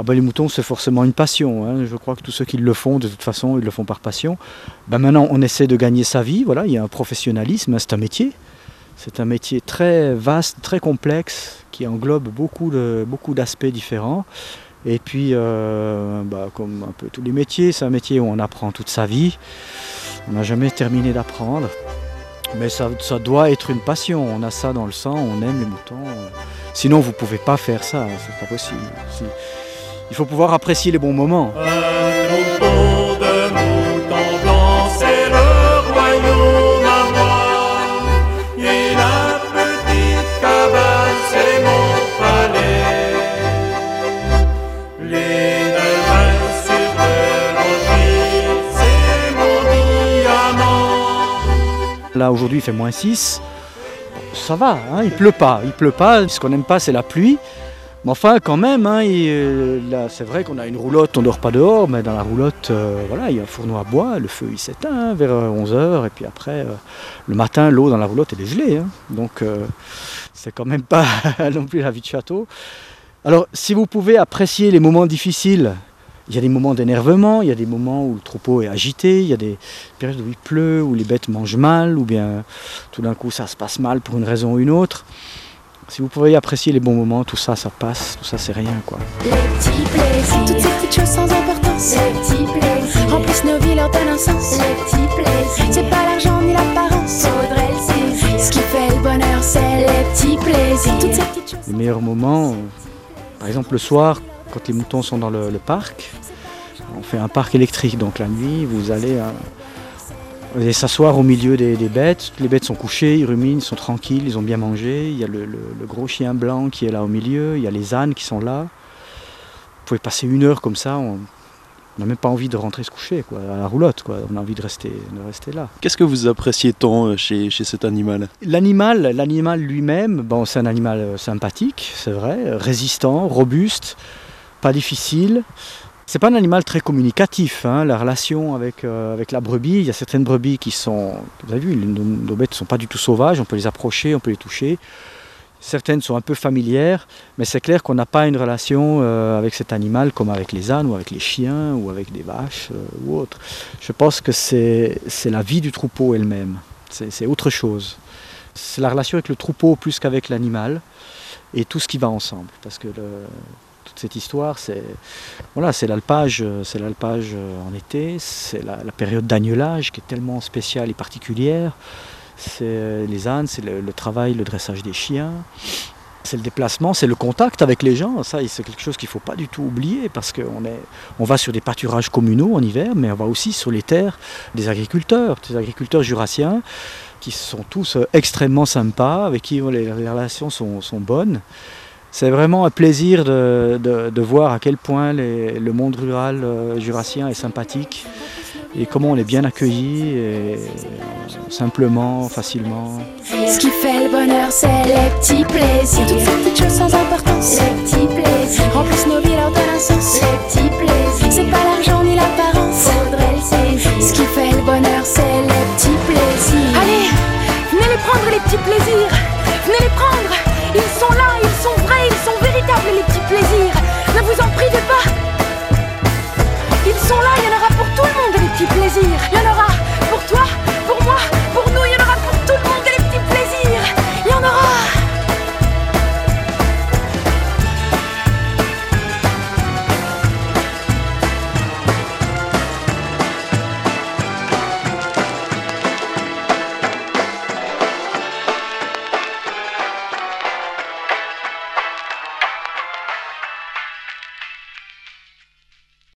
Ah ben, les moutons, c'est forcément une passion, hein. Je crois que tous ceux qui le font, de toute façon, ils le font par passion. Ben, maintenant, on essaie de gagner sa vie. Voilà, il y a un professionnalisme, hein, c'est un métier. C'est un métier très vaste, très complexe, qui englobe beaucoup d'aspects différents. Et puis, comme un peu tous les métiers, c'est un métier où on apprend toute sa vie. On n'a jamais terminé d'apprendre. Mais ça doit être une passion. On a ça dans le sang, on aime les moutons. Sinon, vous ne pouvez pas faire ça, c'est pas possible. Il faut pouvoir apprécier les bons moments. Un troupeau de moutons blancs, c'est le royaume à moi. Et la petite cabane, c'est mon palais. Les neveux sur le logis, c'est mon diamant. Là, aujourd'hui, il fait -6. Ça va, hein, il pleut pas. Ce qu'on n'aime pas, c'est la pluie. Mais enfin, quand même, hein, là, c'est vrai qu'on a une roulotte, on ne dort pas dehors, mais dans la roulotte, il y a un fourneau à bois, le feu il s'éteint vers 11h, et puis après, le matin, l'eau dans la roulotte elle est gelée. Hein, donc, c'est quand même pas non plus la vie de château. Alors, si vous pouvez apprécier les moments difficiles, il y a des moments d'énervement, il y a des moments où le troupeau est agité, il y a des périodes où il pleut, où les bêtes mangent mal, ou bien tout d'un coup ça se passe mal pour une raison ou une autre. Si vous pouvez apprécier les bons moments, tout ça, ça passe, tout ça c'est rien quoi. Les petits plaisirs, toutes ces petites choses sans importance. Les petits plaisirs, remplissent nos vies, leur donnent un sens. Les petits plaisirs, c'est pas l'argent ni l'apparence. Faudrait le saisir, ce qui fait le bonheur c'est les petits plaisirs. Toutes ces petites choses. Les meilleurs moments, par exemple le soir, quand les moutons sont dans le parc, on fait un parc électrique, donc la nuit vous allez s'asseoir au milieu des bêtes, les bêtes sont couchées, ils ruminent, ils sont tranquilles, ils ont bien mangé, il y a le gros chien blanc qui est là au milieu, il y a les ânes qui sont là. Vous pouvez passer 1 heure comme ça, on n'a même pas envie de rentrer se coucher quoi, à la roulotte, quoi. On a envie de rester là. Qu'est-ce que vous appréciez tant chez cet animal ? L'animal lui-même, c'est un animal sympathique, c'est vrai, résistant, robuste, pas difficile. C'est pas un animal très communicatif, hein. La relation avec la brebis, il y a certaines brebis qui sont, vous avez vu, nos bêtes ne sont pas du tout sauvages, on peut les approcher, on peut les toucher. Certaines sont un peu familières, mais c'est clair qu'on n'a pas une relation avec cet animal comme avec les ânes ou avec les chiens ou avec des vaches ou autres. Je pense que c'est la vie du troupeau elle-même, c'est autre chose. C'est la relation avec le troupeau plus qu'avec l'animal et tout ce qui va ensemble, parce que toute cette histoire, c'est l'alpage en été, c'est la période d'agnelage qui est tellement spéciale et particulière. C'est les ânes, c'est le travail, le dressage des chiens, c'est le déplacement, c'est le contact avec les gens. Ça, c'est quelque chose qu'il ne faut pas du tout oublier parce qu'on va sur des pâturages communaux en hiver, mais on va aussi sur les terres des agriculteurs jurassiens qui sont tous extrêmement sympas, avec qui les relations sont bonnes. C'est vraiment un plaisir de voir à quel point le monde rural jurassien est sympathique et comment on est bien accueilli et simplement, facilement. Ce qui fait le bonheur, c'est les petits plaisirs. Toutes ces petites choses sans importance. Les petits plaisirs, remplissent nos vies, leur donnent un sens. Les petits plaisirs, c'est pas l'argent ni l'apparence. Faudrait le saisir. Ce qui fait le bonheur, c'est les petits plaisirs. Allez, venez les prendre les petits plaisirs. Venez les prendre. Ils sont là, ils sont vrais, ils sont véritables les petits plaisirs. Ne vous en priez